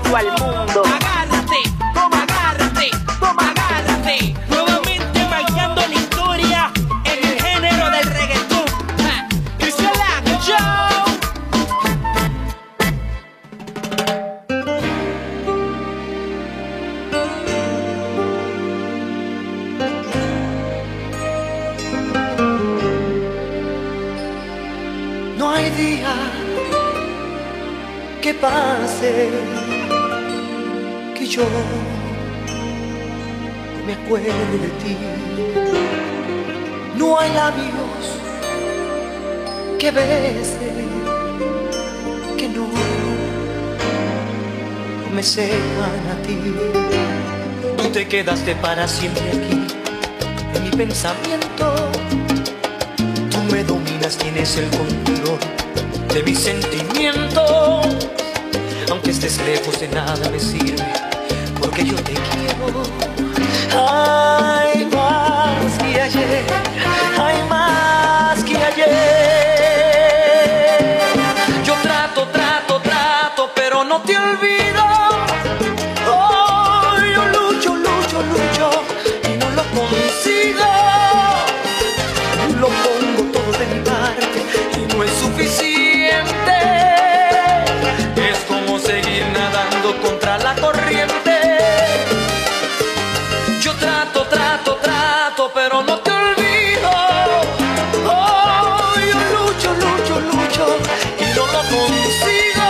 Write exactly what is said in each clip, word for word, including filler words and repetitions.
todo el mundo. Agárrate, toma, agárrate, toma, agárrate. Nuevamente marcando la historia en el género del reggaetón. Ja, Cristian Lago Show. No hay día que pase que yo no me acuerde de ti. No hay labios que bese que no, no me sepan a ti. Tú te quedaste para siempre aquí en mi pensamiento. Tú me dominas, tienes el control de mis sentimientos. Aunque estés lejos, de nada me sirve, porque yo te quiero. Hay más que ayer, hay más que ayer. Yo trato, trato, trato, pero no te olvido. Oh, yo lucho, lucho, lucho y no lo consigo. Lo pongo todo de mi parte y no es suficiente. Es como seguir nadando contra la corriente. Yo trato, trato, trato, pero no te olvido. Oh, yo lucho, lucho, lucho y no lo consigo.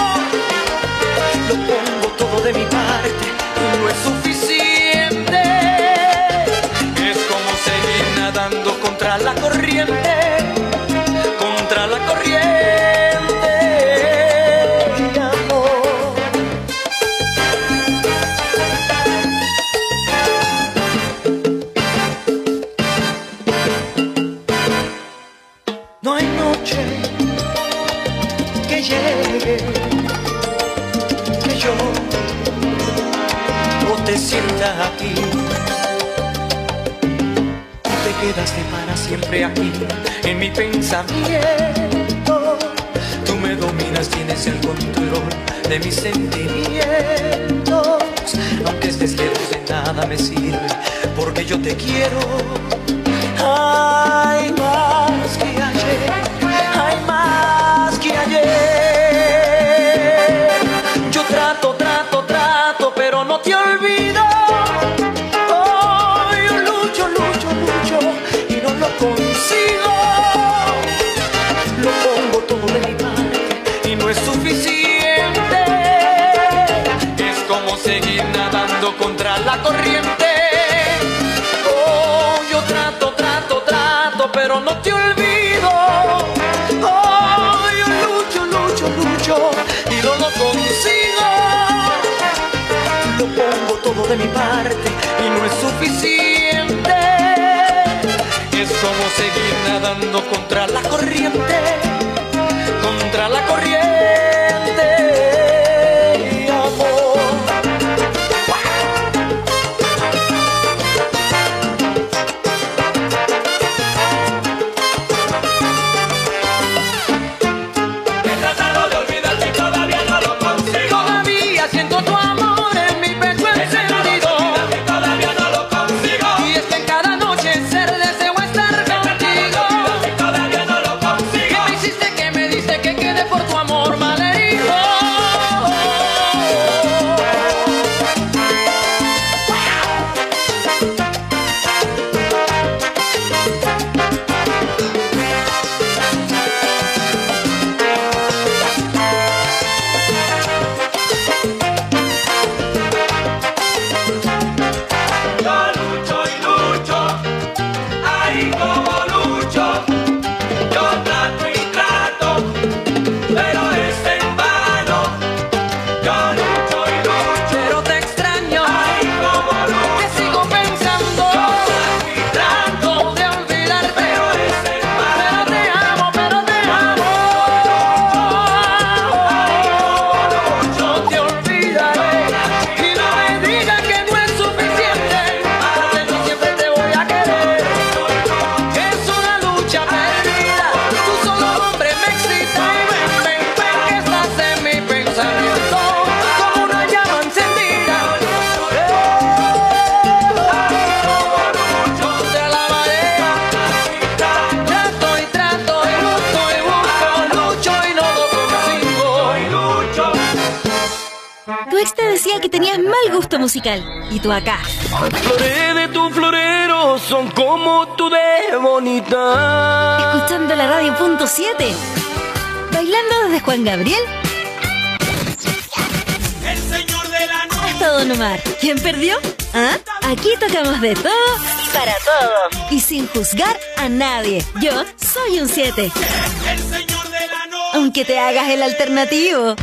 Lo pongo todo de mi parte y no es suficiente. Es como seguir nadando contra la corriente, contra la corriente, amor. No hay noche que llegue que yo no te sienta aquí. Te quedaste para siempre aquí en mi pensamiento. Tú me dominas, tienes el control de mis sentimientos. Aunque estés lejos, de nada me sirve, porque yo te quiero. Hay más que ayer, hay más que ayer. Yo trato, trato, trato, pero no te olvido. Consigo, lo pongo todo de mi parte y no es suficiente. Es como seguir nadando contra la corriente. Oh, yo trato, trato, trato, pero no te olvido. Oh, yo lucho, lucho, lucho y no lo consigo. Lo pongo todo de mi parte y no es suficiente. Es como seguir nadando contra la corriente, contra la corriente, amor. He tratado de olvidarte y todavía no lo consigo. Todavía siento tu amor en mi pecho encendido. Y todavía no lo consigo. Y es que en cada noche ser deseo estar contigo. Y todavía no lo consigo. Que me hiciste Tu ex te decía que tenías mal gusto musical. Y tú acá. Flores de tu florero son como tú de bonita. Escuchando la radio punto siete. Bailando desde Juan Gabriel El señor de la noche. hasta Don Omar. ¿Quién perdió? ¿Ah? Aquí tocamos de todo y para todos. Y sin juzgar a nadie. Yo soy un siete. El señor de la noche. Aunque te hagas el alternativo.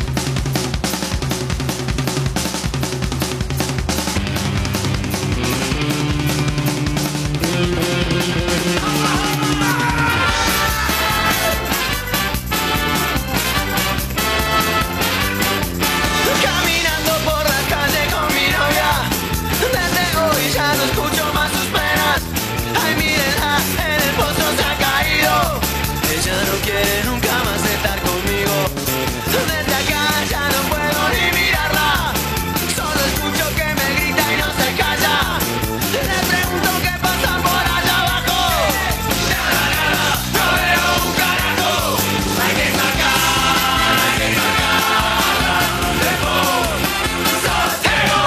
Caminando por la calle con mi novia, desde hoy ya no escucho más sus penas. Ay, mírenla, en el pozo se ha caído. Ella no quiere nunca más estar conmigo. Desde acá ya no puedo ni mirarla. Solo escucho que me grita y no se calla. Le pregunto qué pasa por allá abajo. Nada, nada, no veo un carajo. Hay que sacar, hay que sacar de vos. Sos ciego.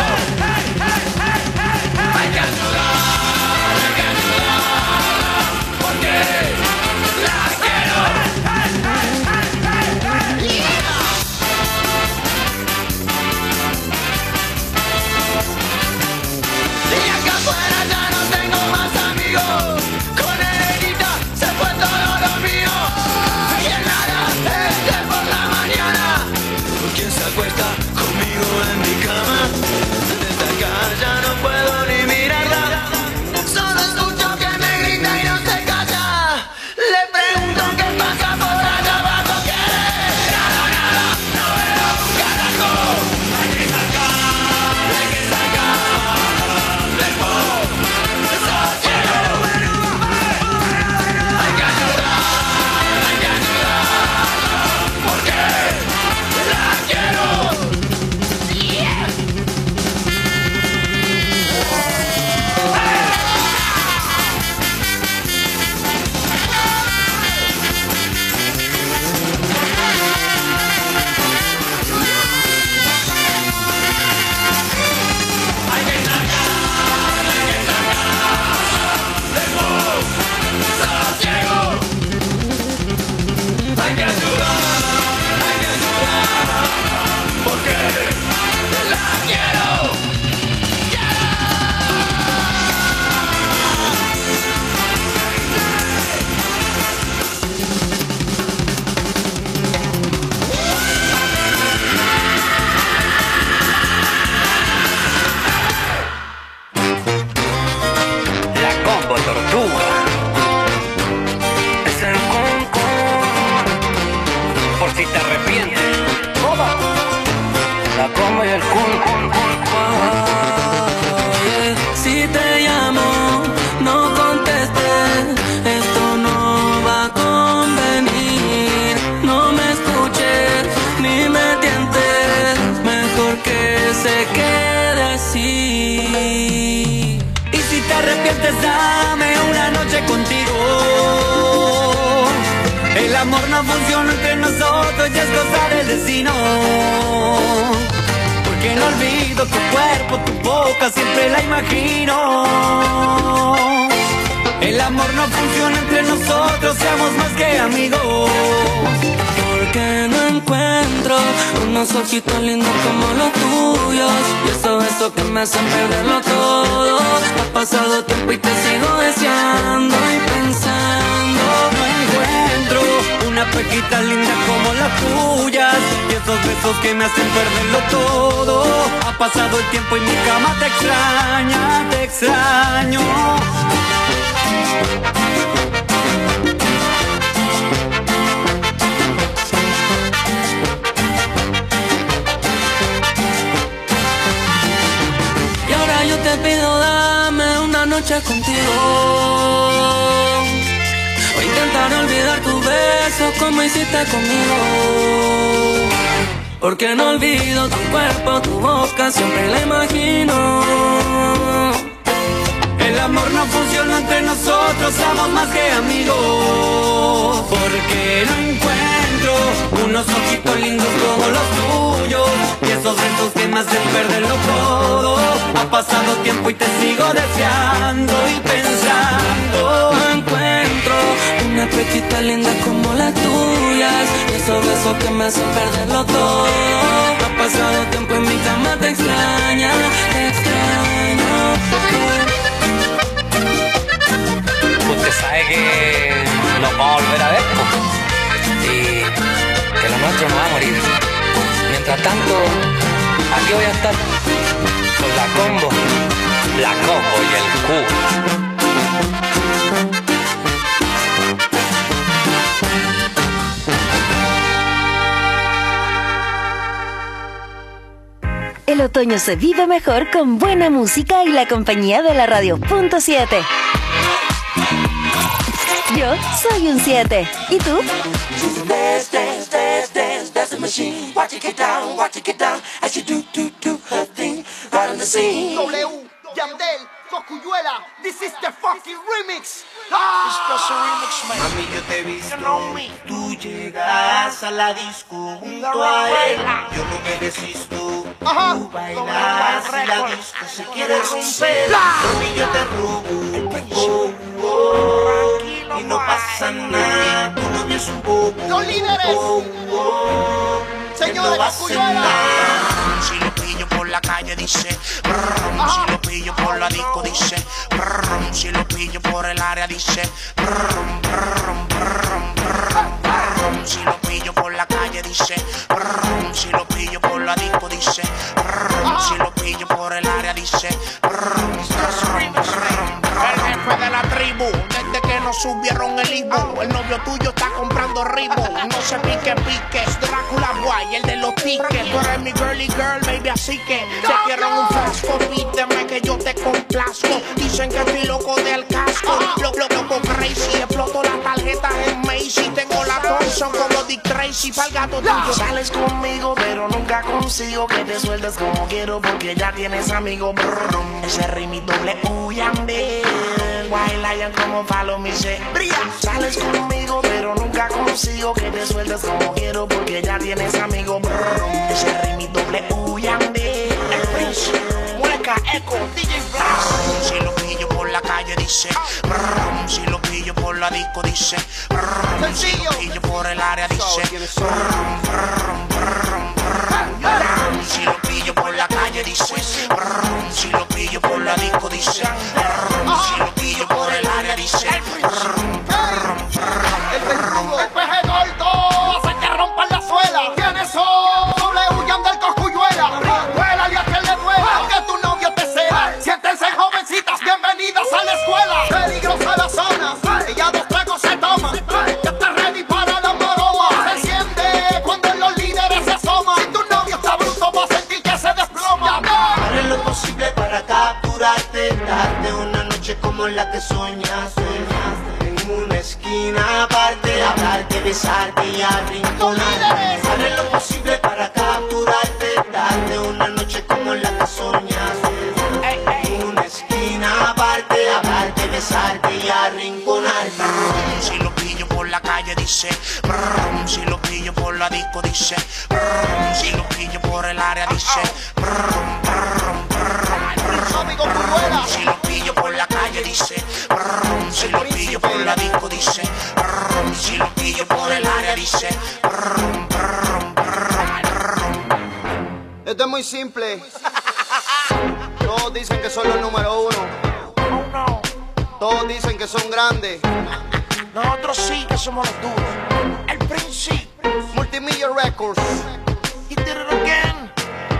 Hay que ayudar, hay que ayudar. Porque la quiero. Y acá afuera ya no tengo más amigos. Con Elenita se fue todo lo mío. Y en nada, este por la mañana. ¿Quién se acuesta conmigo en mi cama? Desde acá ya no puedo ni mirarla. Solo escucho que me grita y no se calla. Le pregunto qué pasa por allá abajo. ¿Qué? Nada, nada, no veo un carajo. Hay que sacar, hay que sacar de vos. Sos ciego. Hay que ayudar, hay que ayudar. Porque la quiero. Hay que sacar, hay que sacar de vos. Sos ciego. Hay que ayudar, hay que ayudar. Porque la quiero. La combo tortuga. Es el concón. Por si te arrepientes. La combo y el cum, cum, cum, Oye, si te llamo, no contestes, esto no va a convenir. No me escuches ni me tientes, mejor que se quede así. Y si te arrepientes, dame una noche contigo. El amor no funciona entre nosotros y es cosa del destino. Porque no olvido tu cuerpo, tu boca, siempre la imagino. El amor no funciona entre nosotros, seamos más que amigos. Porque no encuentro unos ojitos lindos como los tuyos, y esos besos que me hacen perderlo todo. Ha pasado tiempo y te sigo deseando y pensando. No encuentro una pejita linda como las tuyas, y esos besos que me hacen perderlo todo. Ha pasado el tiempo y mi cama te extraña, te extraño. Y ahora yo te pido, dame una noche contigo. O intentar olvidar tus besos como hiciste conmigo. Porque no olvido tu cuerpo, tu boca, siempre la imagino. El amor no funciona entre nosotros, somos más que amigos. Porque no encuentro unos ojitos lindos como los tuyos, y esos besos que me hacen perderlo todo. Ha pasado tiempo y te sigo deseando y pensando. No encuentro una pechita linda como las tuyas, y esos besos que me hacen perderlo todo. Ha pasado tiempo en mi cama, te extraña, te extraño. Usted sabe que nos vamos a volver a ver, po, y que lo nuestro no va a morir. Mientras tanto, aquí voy a estar con la combo, la combo y el cubo. El otoño se vive mejor con buena música y la compañía de la radio punto siete. Yo soy un siete. ¿Y tú? Dance, dance, dance, dance, that's the machine. Watch it get down, watch it get down, as you do, do, do her thing, right on the scene. W, Yandel, Cosculluela, this is the fucking remix. Ah! It's just a remix, man. Mami, yo te he visto, You know me. tú llegas a la disco junto a él. Yo no me resisto, Ajá. tú bailas y la disco se quiere romper. Mami, yo te robo, oh, oh, y no pasa nada, tu novio es un bobo. Los líderes. Oh, oh, que Señores, no va a hacer Cosculluela. nada. Si lo pillo por la calle dice brum, si lo pillo por la disco dice brum, si lo pillo por el área dice brum, brum, brum, brum, brum, si lo pillo por la calle dice brum, si lo pillo por la disco dice brum, si lo pillo por el área dice brum, brum, brum, brum. El jefe de la tribu, desde que nos subieron el Ibu, el novio tuyo está comprando Ribu. No se pique, pique, es Drácula Boy, el de los tickets. Tú eres mi girly girl, baby, así que te quiero en un frasco. Pídeme que yo te complazco. Dicen que estoy loco del casco. Lo, lo, loco crazy, exploto las tarjetas en Macy. Tengo la Thompson como Dick Tracy. Pa'l gato tuyo. Sales conmigo, pero nunca consigo que te sueltes como quiero, porque ya tienes amigo. Brrr, ese ritmo doble U y Yandel. White Lion como follow me, se brilla. Sales conmigo, pero nunca consigo que te sueltes como quiero, porque ya tienes amigo. Brrr, ese ritmo doble U y Yandel. El Prince, Mueca, Echo, D J Blast. Si lo pillo por la calle dice brum, si lo pillo por la disco dice brum, si lo pillo por el área dice brum, brum, brum, brum, brum. Si lo pillo por la calle dice brum, si lo pillo por la disco dice brum, si lo pillo por el área dice brum, brum, El verdugo, el peje gordo, hace que rompan la suela. ¿Quiénes son? W, Yandel, Cosculluela. Duélale a quien le duela, que tu novio te cela. Siéntense jovencitas, bienvenidas a la escuela. Peligrosa la zona, ella dos tragos se toma. Ya está ready para la maroma. Se enciende cuando los líderes se asoman. Si tu novio está bruto, va a sentir que se desploma. Haré lo posible para capturarte, darte una noche como la que soñaste. En una esquina aparte, hablarte, besarte y arrinconarte. Haré lo posible para capturarte, darte una noche como la que soñaste. En una esquina aparte, hablarte, besarte y arrinconarte. Si lo pillo por la calle dice brum, si lo pillo por la disco dice brum, si lo pillo por el área dice brum, brum, brum, brum. Si lo pillo por la calle dice brum, si lo pillo por la disco dice brum, si lo pillo por el área dice brum, brum, brum, brum. Esto es muy simple. Todos dicen que son los número uno. Oh no, Todos dicen que son grandes. nosotros sí que somos los duros. El Prince, Multimillion Records. he did it again.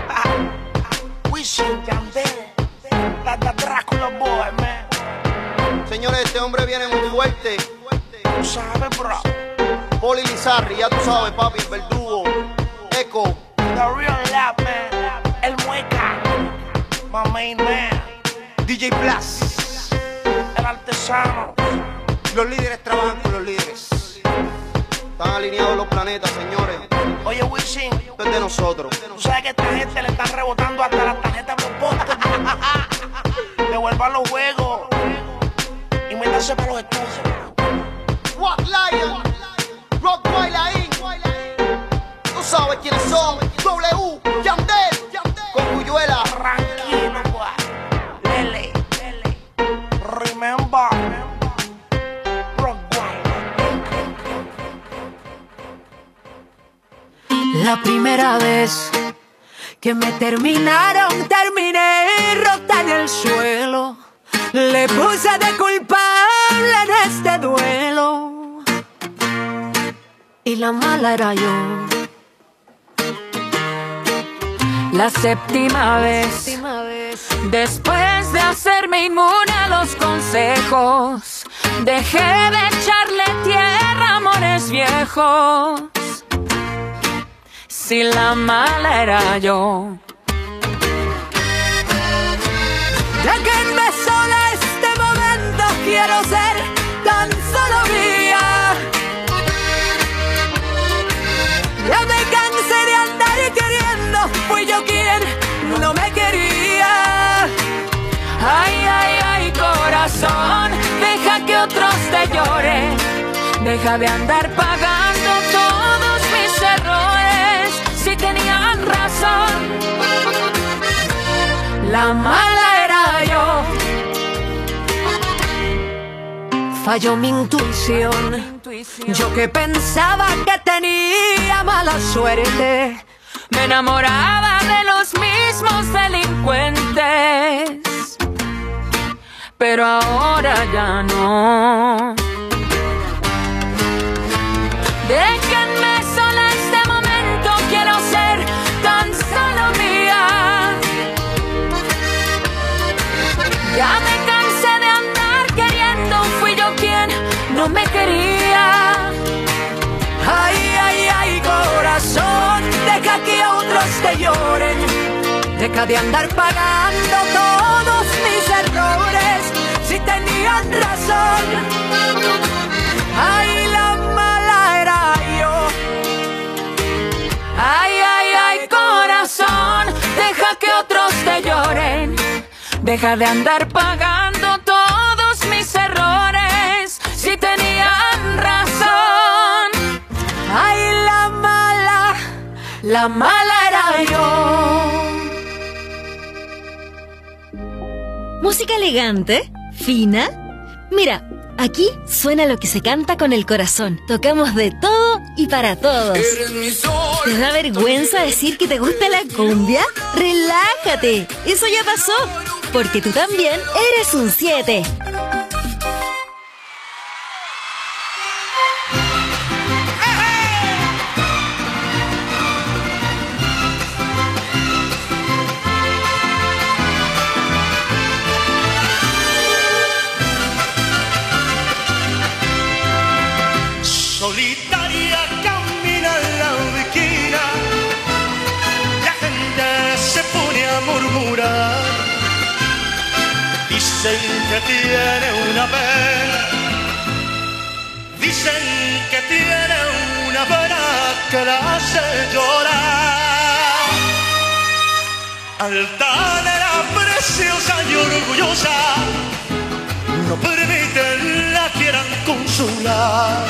Wisin, Yandel, la da Drácula Boy, man. Señores, este hombre viene muy fuerte. Tú sabes, bro. Poli Lizarri, ya tú sabes, papi, Verdugo, Echo. The real lap, man. El Mueca, my main man. D J Blast. El artesano. Los líderes trabajan con los líderes. Están alineados los planetas, señores. Oye, Wisin, Esto es de nosotros. tú sabes que a esta gente le están rebotando hasta las tarjetas de los postes. Devuelvan los juegos y métanse para los estudios. White Lion, Rottweiler Incorporated. Tú sabes quiénes son. W, Yandel, con La primera vez que me terminaron, terminé rota en el suelo. Le puse de culpable en este duelo y la mala era yo. La séptima vez, después de hacerme inmune a los consejos, dejé de echarle tierra a amores viejos. Si la mala era yo. Déjenme sola este momento, quiero ser tan solo mía. Ya me cansé de andar queriendo, fui yo quien no me quería. Ay, ay, ay, corazón, deja que otros te lloren. Deja de andar pagando todos mis errores. Si tenían razón, la mala era yo. Falló mi intuición. Yo que pensaba que tenía mala suerte, me enamoraba de los mismos delincuentes, pero ahora ya no. Déjenme sola este momento, quiero ser tan solo mía. Ya me cansé de andar queriendo, fui yo quien no me quería. Ay, ay, ay, corazón, deja que otros te lloren. Deja de andar pagando todos mis errores. Si tenían razón, ay, la mala era yo. Ay, ay, ay, corazón, deja que otros te lloren. Deja de andar pagando todos mis errores. Si tenían razón, ay, la mala, la mala era yo. Música elegante, fina. Mira, aquí suena lo que se canta con el corazón. Tocamos de todo y para todos. ¿Te da vergüenza decir que te gusta la cumbia? ¡Relájate! Eso ya pasó, porque tú también eres un siete. Solitaria camina la esquina, la gente se pone a murmurar. Dicen que tiene una pena, dicen que tiene una pena que la hace llorar. Altanera, preciosa y orgullosa, no permiten la quieran consolar.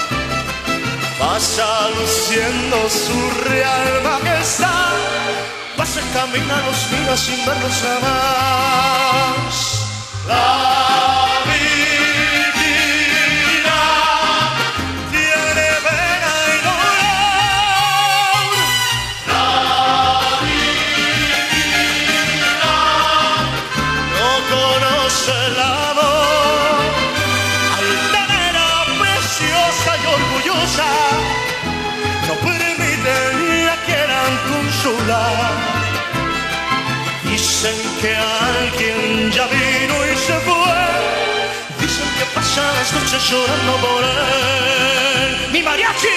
Pasa luciendo su real majestad, pasa, camina, los mira sin verlos jamás. La divina tiene pena y dolor. La divina no conoce el amor. Altanera, preciosa y orgullosa, no permiten la quieran consolar. Dicen que alguien ya vino y se fue. Dicen que pasan las noches llorando por él. ¡Mi mariachi!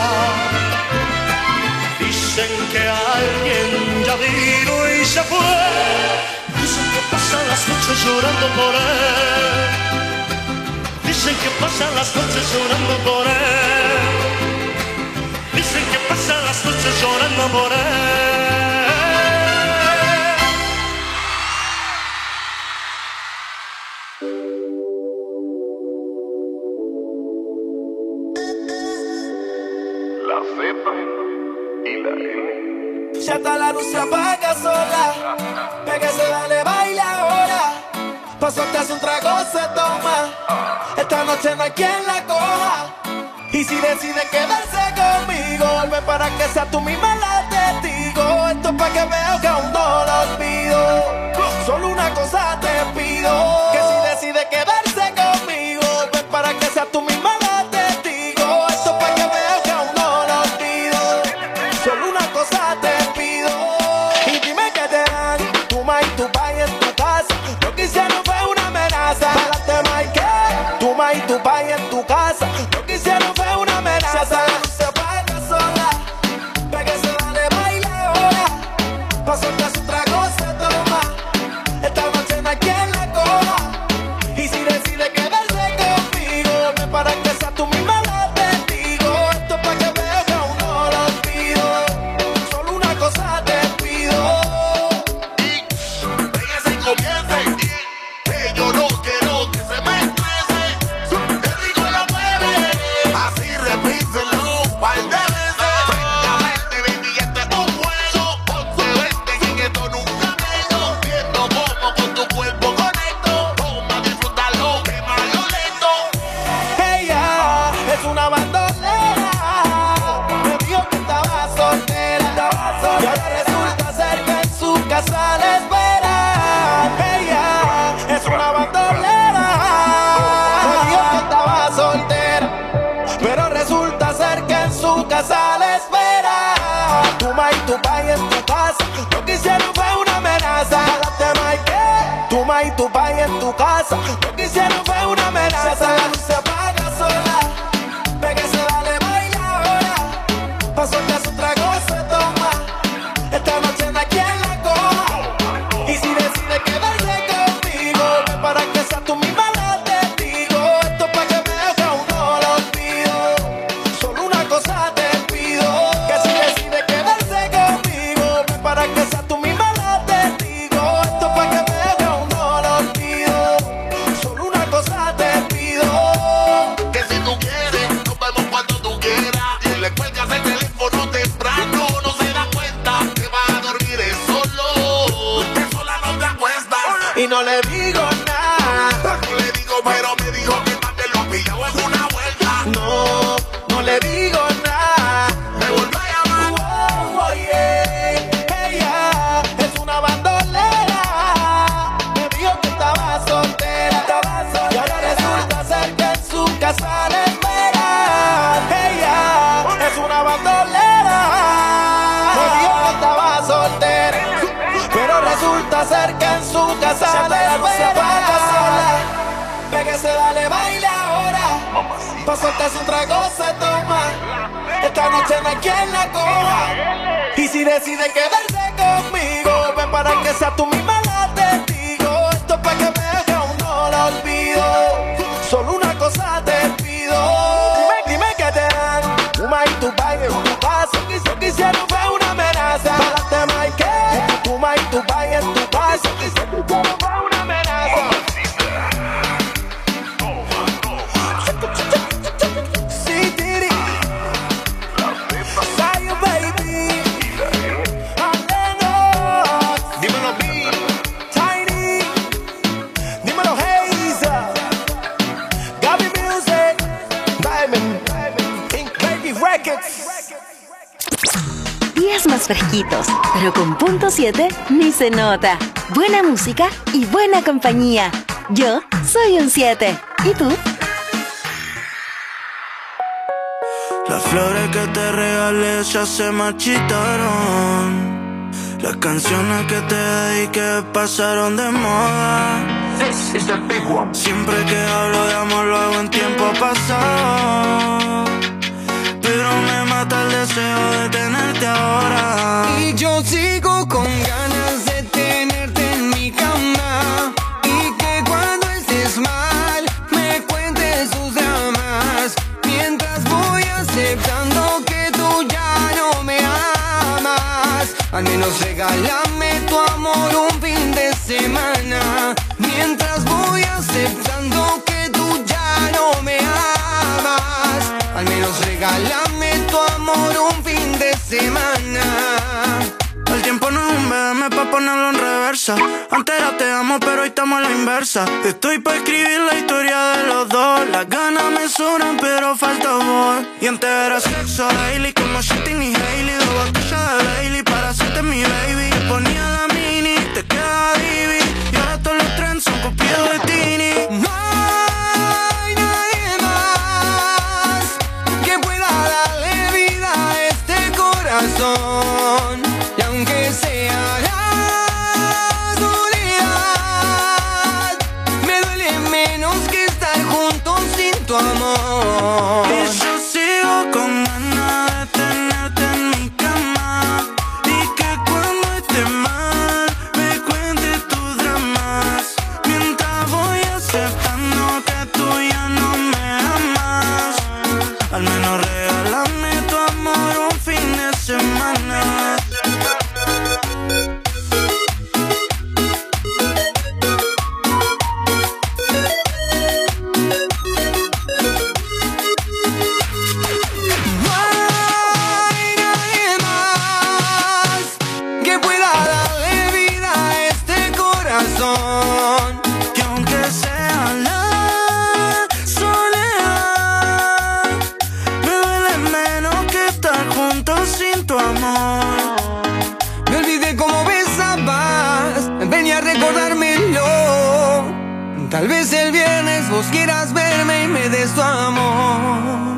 Dicen que alguien ya vino y se fue. Dicen que pasan las noches llorando por él. Dicen que pasan las noches llorando por él. Dicen que pasan las noches llorando por él. La Z y la N. Ya está la luz se apaga sola. Pégase, dale, baila ahora. Paso te hace un trago, se toma. Esta noche no hay quien la coja. Y si decide quedarse conmigo, vuelve para que sea tú misma la testigo. Esto es pa' que veas que aún no lo olvido. Solo una cosa te pido, que si decide quedarse conmigo, vuelve para que sea tú misma la testigo. Esto es pa' que veas que aún no lo olvido. Solo una cosa te pido. Y dime que te dan tu ma y tu pa en tu casa. Lo que hicieron fue una amenaza. Pa'lante, Mike, tu ma y tu pa en tu casa. Lo que hicieron fue una amenaza. La luz se apaga sola. Pégase, dale, baila ahora. Paso que su trago se toma. Esta noche no hay quien la coja. Y si decide quedarse conmigo, ven para que sea tú misma la testigo. Esto es pa' que veas que aún no lo olvido. Solo una cosa te pido. Pégase y comience, que yo no quiero que se me estrese. Te digo la mueve, así repíselo un par de veces. Francamente, baby, este es un juego. Ponte vente y en esto nunca meto. Viendo cómo con tu cuerpo conecto. Toma, disfrútalo, quémalo lento. Ella es una bandolera. Me dijo que estaba soltera. Y ahora resulta ser que en su casa le esperan. Ella es una bandolera. Me dijo que estaba soltera. Pero resulta ser que en su casa le esperan. Tu ma y tu pa en tu casa. Lo que hicieron fue una amenaza. Pa'lante, Mike, tu ma y tu pa en tu casa. Lo que hicieron fue una amenaza. La luz se apaga sola. Pégase, dale, baila ahora. Paso que su trago se toma. Esta noche no hay quien la coja. Y si decide quedarse conmigo, ven para que sea tú misma la testigo. Esto es pa' que veas que aún no lo olvido. Solo una cosa te pido, que si decide quedarse conmigo, ven para que sea tú misma la testigo. Esto es pa' que veas que aún no lo olvido. Solo una cosa te pido. Que si tú quieres, nos vemos cuando tú quieras. Y le cuelgas el teléfono temprano, no se da cuenta que va a dormir es solo. Que sola no te acuestas. Y no le digo nada. No le digo, pero me dijo que también lo ha pillado en una vuelta. No, no le digo nada. Me vuelve a llamar. Oh, oh, yeah. Ella es una bandolera. Me dijo que estaba soltera. Y ahora resulta ser que en su casa le esperan. Ella es una bandolera. Me dijo que estaba soltera. Pero resulta ser que en su casa le esperan. Pégase, dale, baila ahora. Pa' soltarse un trago se toma. Esta noche no hay quien la coja. Y si decide quedarse conmigo, ven para que sea tú misma la testigo. Esto es pa' que veas que aún no lo olvido. Solo una cosa te pido. Dime, dime que te dan tu ma y tu pa en tu casa. Lo que hicieron fue una amenaza. Pa'lante, Mike, tu ma y tu pa en tu casa. Lo que hicieron fue una amenaza. Sí, Tiri. Zion, baby. Alenos. Dímelo, B. Tiny. Dímelo, Haze. Gaby Music. Diamond. Pink Baby Records. Días más fresquitos, pero con punto siete ni se nota. Buena música y buena compañía. Yo soy un siete. ¿Y tú? Las flores que te regalé ya se marchitaron. Las canciones que te dediqué pasaron de moda. This is the big one. Siempre que hablo de amor lo hago en tiempo pasado. Pero me deseo de tenerte ahora. Y yo sigo con ganas de tenerte en mi cama. Y que cuando estés mal me cuentes tus dramas. Mientras voy aceptando que tú ya no me amas. Al menos regálame tu amor un fin de semana. Mientras voy aceptando que tú ya no me amas. Al menos regálame tu amor un fin de semana. El tiempo no es un B M pa' ponerlo en reversa. Antes era te amo, pero hoy estamos a la inversa. Estoy pa' escribir la historia de los dos. Las ganas me sobran, pero falta amor. Y antes era sexo daily, como Shitting y Hailey. Dos botellas de Bailey para hacerte mi baby. Te ponía la mini, te queda divi. Y ahora todos los trends son copiados de Tini. No hay nadie más que pueda darle vida a este corazón. Y aunque sea la soledad, me duele menos que estar juntos sin tu amor. Y yo sigo con ganas de tenerte en mi cama. Y que cuando esté mal me cuentes tus dramas. Mientras voy aceptando que tú ya no me amas. Al menos regálame tu amor un fin de semana. Que aunque sea la soledad, me duele menos que estar juntos sin tu amor. me olvidé cómo besabas, venía a recordármelo. Tal vez el viernes vos quieras verme y me des tu amor.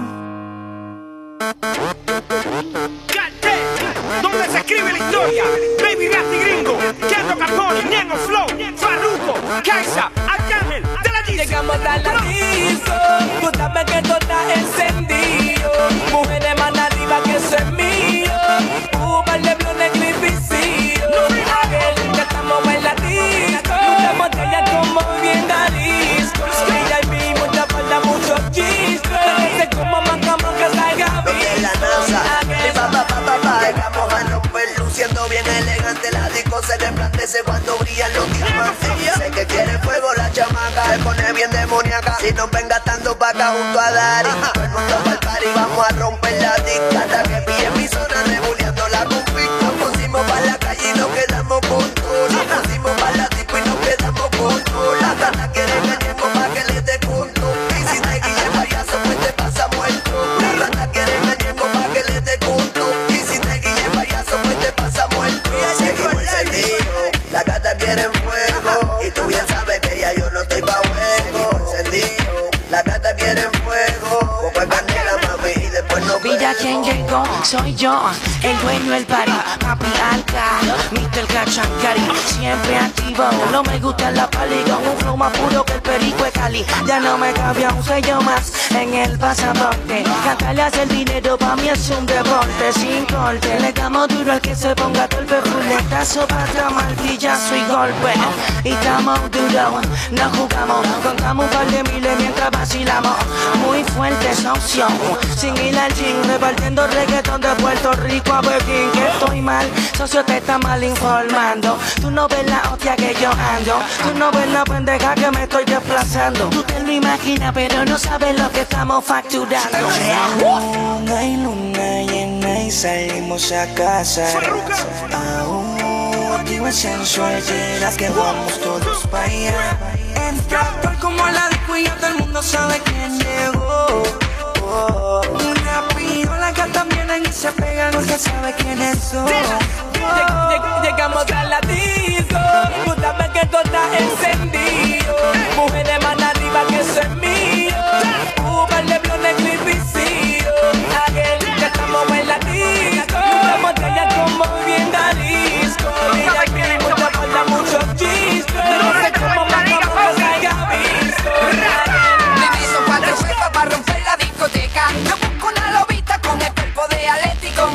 Donde se escribe la historia, Baby Rasty Gringo, Kendo Capone, Ñengo Flow, Farruko, Kaisa, Arcángel, de la disco. Llegamos a la disco, tú sabes que todo está encendido. Mujeres más arriba que eso es mío. Uber de blue negro y vicio. Aquel que estamos en la disco. Muchas botellas como bien disco. V I P, mucha falda, muchos chistes. Parece como más como que salga bien. La NASA, mi papá, papá, papá. Llegamos a romper, luciendo bien elegante. La disco se resplandece cuando brillan los diamantes. Sé que quiere fuego la chamaca, se pone bien demoníaca. Si nos ven gastando pa' acá junto a Dari, todo el mundo pa'l party, vamos a romper la disca. Hasta que pille mi zona, rebuleando la convicta. Nos pusimos pa' la calle y nos quedamos con todo. Nos pusimos pa' la disco y nos quedamos con todo. Las gatas quieren el tiempo pa' que les dé conto. Y si te guille payaso, pues te pasa muerto. Las gatas quieren el tiempo pa' que les dé conto. Y si te guille payaso, pues te pasa muerto. Seguimos encendido, las gatas quieren fuego. Y tú bien sabes que ya yo no estoy pa' juego. Encendido, las gatas quieren fuego. Poco de candela, mami, y después nos vemos. Mira quién llegó, soy yo, el dueño del party, papi Alca, mister Cachancari, siempre activo, no me gusta la pali, con un flow más puro que el perico de Cali, ya no me cabía un sello más en el pasaporte, cantarle hacer dinero pa' mí es un deporte, sin corte, le damos duro al que se ponga torpe, fuletazo, pata, martillazo y golpe, y estamos duro, no jugamos, contamos un par de miles mientras vacilamos, muy fuerte socio, sin ir al gym, repartiendo reggaetón de Puerto Rico a Berlín, que estoy mal, socio te está mal informando, tú no ves la hostia que yo ando, tú no ves la pendeja que me estoy desplazando, tú te lo imaginas pero no sabes lo que estamos facturando. Luna y luna llena y salimos a casa. Aún activo el sensual, llenas que vamos todos pa' allá. Entra como la disco y ya todo el mundo sabe quién llegó. Oh, rápido las gatas vienen y se pegan, no se sabe quiénes son. Lleg lleg llegamos a la disco, tú sabes que todo está encendido. Mujeres más arriba que eso es mío. Uber de blue negro y vicio. Aquel que estamos en la disco. Muchas botellas como bien disco. Mira aquí mucha falta, muchos chistes. No sé cómo más como que salga visto. Le hizo cuatro huecos para romper la discoteca. Yo busco una lobita con el cuerpo de Atlético.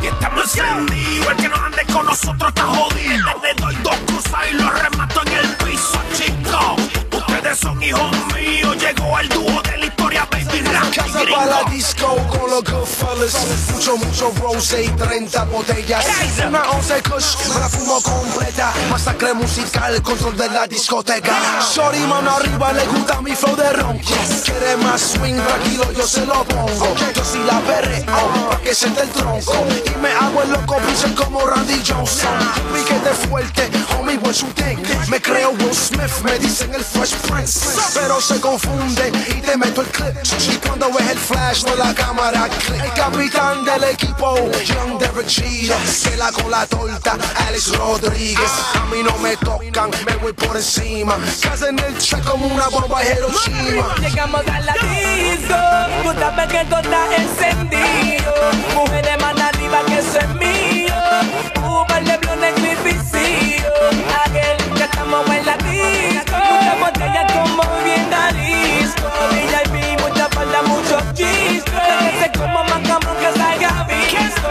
y estamos encendidos. El que no ande con nosotros está jodido. Le doy dos cruzas y lo remato en el piso, chicos. Ustedes son hijos míos. Llegó el dúo de la historia, baby. Casa para la disco con los Goodfellas. Mucho, mucho rose y treinta botellas. Una once kush, me la fumo completa. Masacre musical, control de la discoteca. Shorty, mano arriba, le gusta mi flow de ron. Quiere más swing, tranquilo, yo se lo pongo. Yo sí la perreo, pa' que siente el tronco. Y me hago el loco, pinche como Randy Johnson. Piquete fuerte, homie, what's you think? Me creo Will Smith, me dicen el Fresh Prince. Pero se confunde y te meto el clip. Y cuando ves el flash, no la cámara click. El capitán del equipo, Young Derek Jeter. Se la con la torta, Alex Rodríguez. A mí no me tocan, me voy por encima. Casa en el chat como una bomba Hiroshima. Llegamos a la disco, tú sabes que todo está encendido. Mujeres más arriba que eso es mío. Uber de blonde clipicillo. Aquel que estamos en la disco. Muchas botellas como bien disco. V I P, mucha falda, muchos chistes. Sé como más cabrón que salga visto.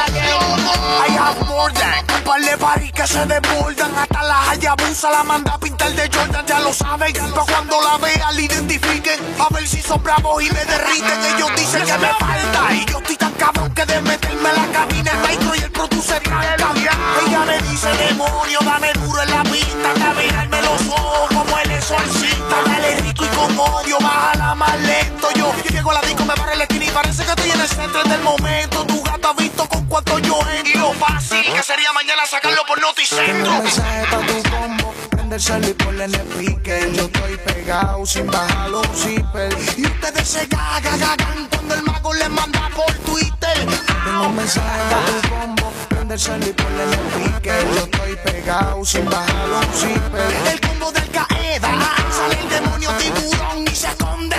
I have more than un par de paris que se desbordan. Hasta la Hayabusa la manda a pintar de Jordan. Ya lo saben, pa' cuando la vean la identifiquen. A ver si son bravos y me derriten. Ellos dicen que me falta y yo estoy tan cabrón que de meterme en la cabina el maestro y el producer canta. Ella me dice, demonio, dame duro en la pista. Que a mirarme los ojos como el exorcista. Dale rico y con odio, bájala más lento. Yo llego a la disco, me barre la esquina y parece que estoy en el centro del momento. Tu gato ha visto con cuánto yo entro. Y lo fácil que sería mañana sacarlo por Noticentro. Un mensaje pa' tu combo, prende el cel y ponle en el speaker. Yo estoy pegado sin bajarlo un zipper. Y ustedes se gagan cuando el mago les manda por Twitter. Tengo un mensaje pa' tu combo, prende el cel y ponle en el speaker. Yo estoy pegado sin bajarlo un zipper. El combo del Qaeda, sale el demonio tiburón y se esconde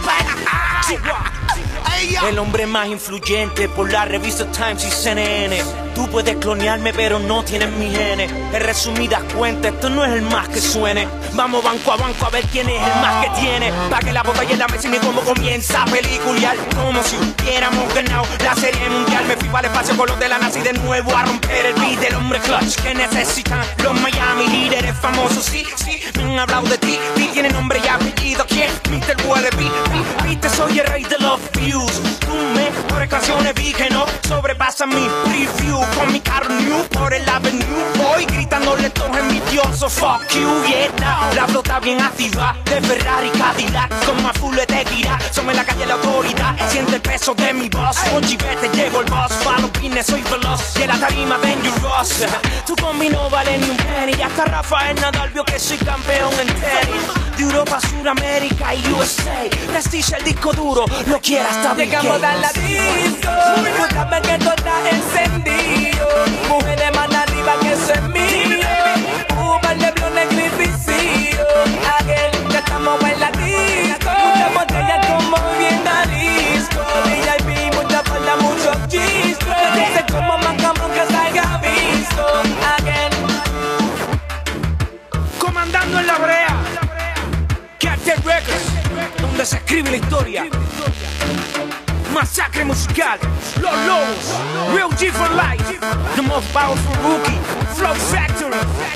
el hombre más influyente por la revista Times y C N N. Tú puedes clonearme pero no tienes mi genes. En resumidas cuentas, esto no es el más que suene. Vamos banco a banco a ver quién es el más que tiene. Pa' que la botella en la mesa y mi combo comienza a peliculear. Como si hubiéramos ganado la serie mundial. Me fui para el espacio con los de la NASA y de nuevo a romper el beat del hombre clutch que necesitan los Miami líderes famosos. Sí, sí, me han hablado de ti. Ti tiene nombre y apellido. ¿Quién? mister Wallaby. Viste, soy el rey de los views. Tú mejores canciones vi que no sobrepasan mi preview. Con mi carro new por el avenue. Voy gritándole todos envidiosos. Fuck you, yeah, now. La flota bien activa de Ferrari Cadillac. Con más full de tequila. Somos en la calle la autoridad. Siente el peso de mi voz. Con chivete llevo el boss. Falo pines, soy veloz. Y en la tarima Dangerous. Tú con mi no vale ni un penny. Y hasta Rafael Nadal vio que soy campeón en tenis. De Europa, Suramérica y U S A. Prestige el disco duro. Lo quiera hasta Big Llegamos a la disco, tú sabes que todo está encendido. Mujeres más arriba que eso es mío. Uber de blonde clipicillo. Aquel que estamos en la disco. Muchas botellas como bien disco. V I P, mucha falda, muchos chistes. Sé como más cabrón que salga visto. Aquel comandando en la brea. Cartel Records, donde se escribe la historia. Masacre musical, los lobos, Real G for life, the most powerful rookie, Flow Factory.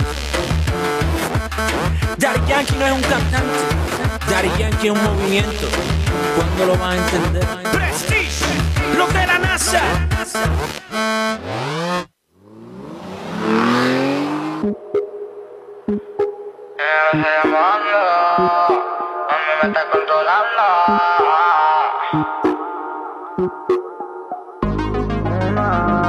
Daddy Yankee no es un cantante, Daddy Yankee es un movimiento. ¿Cuándo lo vas a entender? Prestige, los de la NASA. Eres demonio, a mí me está controlando. Una